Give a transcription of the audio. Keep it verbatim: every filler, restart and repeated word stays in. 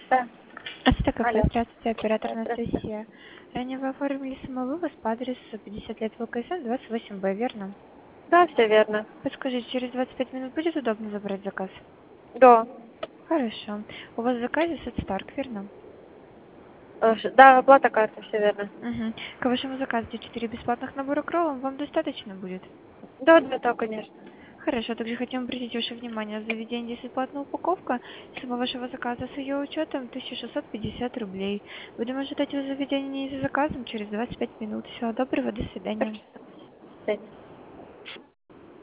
Да. Это кафе. Алло. Здравствуйте, оператор Да, здравствуйте. Анастасия. Ранее вы оформили самовывоз по адресу пятьдесят лет ВКСМ, двадцать восемь Б, верно? Да, все верно. Подскажите, через двадцать пять минут будет удобно забрать заказ? Да. Хорошо. У вас в заказе сет Старк, верно? Э, ш- Да, оплата карты, все верно. Угу. К вашему заказу четыре бесплатных набора кролов вам достаточно будет? Да, да, да, конечно. Хорошо, также хотим обратить ваше внимание, за заведение бесплатная упаковка, сумма вашего заказа с ее учетом тысяча шестьсот пятьдесят рублей. Будем ожидать вас в заведении за заказом через двадцать пять минут. Всего доброго, до Так, свидания. что, до свидания.